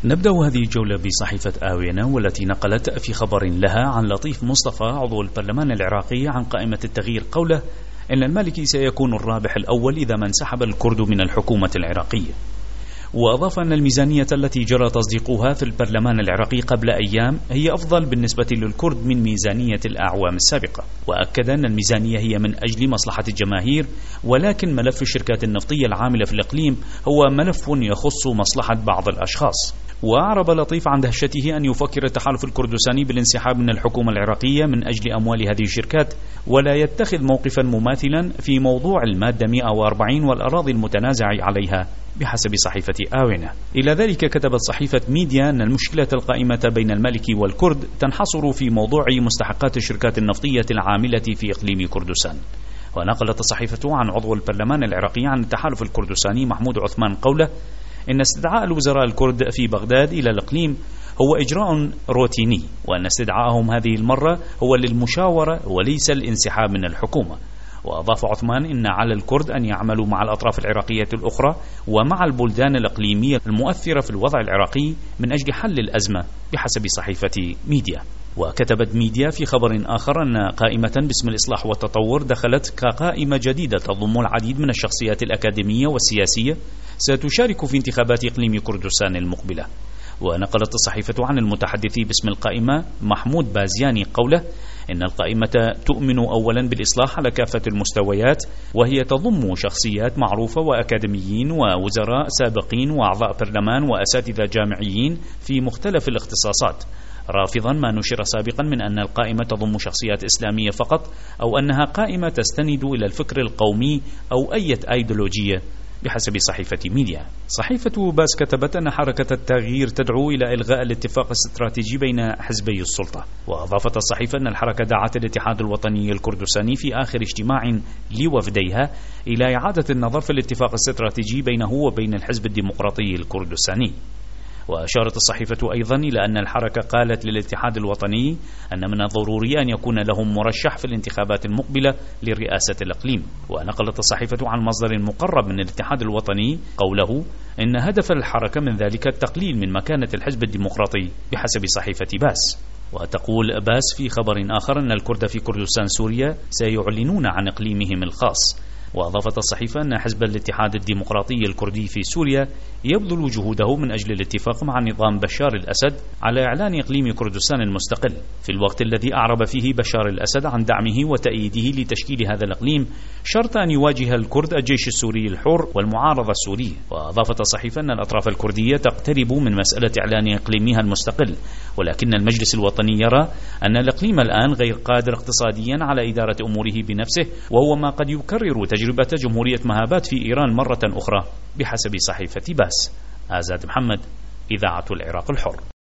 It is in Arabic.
نبدأ هذه الجولة بصحيفة آوينا، والتي نقلت في خبر لها عن لطيف مصطفى عضو البرلمان العراقي عن قائمة التغيير قوله إن المالكي سيكون الرابح الأول إذا ما انسحب الكرد من الحكومة العراقية. وأضاف أن الميزانية التي جرى تصديقها في البرلمان العراقي قبل أيام هي أفضل بالنسبة للكرد من ميزانية الأعوام السابقة، وأكد أن الميزانية هي من أجل مصلحة الجماهير، ولكن ملف الشركات النفطية العاملة في الإقليم هو ملف يخص مصلحة بعض الأشخاص. وأعرب لطيف عن دهشته أن يفكر التحالف الكردستاني بالانسحاب من الحكومة العراقية من أجل أموال هذه الشركات، ولا يتخذ موقفا مماثلا في موضوع المادة 140 والأراضي المتنازع عليها بحسب صحيفة آوينا. إلى ذلك كتبت صحيفة ميديا أن المشكلة القائمة بين المالكي والكرد تنحصر في موضوع مستحقات الشركات النفطية العاملة في إقليم كردستان. ونقلت الصحيفة عن عضو البرلمان العراقي عن التحالف الكردستاني محمود عثمان قوله إن استدعاء الوزراء الكرد في بغداد إلى الإقليم هو إجراء روتيني، وأن استدعائهم هذه المرة هو للمشاورة وليس الانسحاب من الحكومة. وأضاف عثمان إن على الكرد أن يعملوا مع الأطراف العراقية الأخرى ومع البلدان الإقليمية المؤثرة في الوضع العراقي من أجل حل الأزمة بحسب صحيفة ميديا. وكتبت ميديا في خبر آخر أن قائمة باسم الإصلاح والتطور دخلت كقائمة جديدة تضم العديد من الشخصيات الأكاديمية والسياسية ستشارك في انتخابات إقليم كردستان المقبلة. ونقلت الصحيفة عن المتحدث باسم القائمة محمود بازياني قوله إن القائمة تؤمن أولا بالإصلاح على كافة المستويات، وهي تضم شخصيات معروفة وأكاديميين ووزراء سابقين وأعضاء برلمان وأساتذة جامعيين في مختلف الاختصاصات، رافضا ما نشر سابقا من أن القائمة تضم شخصيات إسلامية فقط، أو أنها قائمة تستند إلى الفكر القومي أو أي أيديولوجية بحسب صحيفة ميديا. صحيفة باس كتبت أن حركة التغيير تدعو إلى إلغاء الاتفاق الاستراتيجي بين حزبي السلطة. وأضافت الصحيفة أن الحركة دعت الاتحاد الوطني الكردستاني في آخر اجتماع لوفديها إلى إعادة النظر في الاتفاق الاستراتيجي بينه وبين الحزب الديمقراطي الكردستاني. وأشارت الصحيفة أيضا إلى أن الحركة قالت للاتحاد الوطني أن من الضروري أن يكون لهم مرشح في الانتخابات المقبلة لرئاسة الإقليم. ونقلت الصحيفة عن مصدر مقرب من الاتحاد الوطني قوله إن هدف الحركة من ذلك التقليل من مكانة الحزب الديمقراطي بحسب صحيفة باس. وتقول باس في خبر آخر أن الكرد في كردستان سوريا سيعلنون عن إقليمهم الخاص. وأضافت الصحيفة أن حزب الاتحاد الديمقراطي الكردي في سوريا يبذل جهوده من أجل الاتفاق مع نظام بشار الأسد على إعلان إقليم كردستان المستقل، في الوقت الذي أعرب فيه بشار الأسد عن دعمه وتأييده لتشكيل هذا الإقليم، شرط أن يواجه الكرد الجيش السوري الحر والمعارضة السورية. وأضافت الصحيفة أن الأطراف الكردية تقترب من مسألة إعلان إقليمها المستقل، ولكن المجلس الوطني يرى أن الإقليم الآن غير قادر اقتصاديا على إدارة أموره بنفسه، وهو ما قد يكرر تجربة جمهورية مهابات في إيران مرة أخرى بحسب صحيفة باس. آزاد محمد، إذاعة العراق الحر.